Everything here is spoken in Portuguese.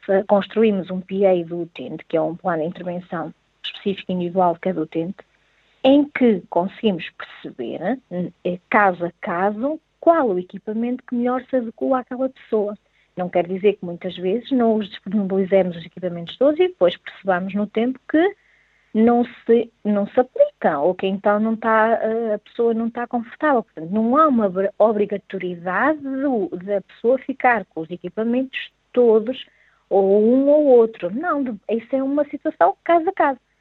construímos um PA do utente, que é um plano de intervenção específico e individual de cada utente, em que conseguimos perceber, caso a caso, qual o equipamento que melhor se adequa àquela pessoa. Não quer dizer que muitas vezes não os disponibilizemos os equipamentos todos e depois percebamos no tempo que não se aplica, ou que então a pessoa não está confortável. Portanto, não há uma obrigatoriedade da pessoa ficar com os equipamentos todos, ou um ou outro. Não, isso é uma situação caso a caso.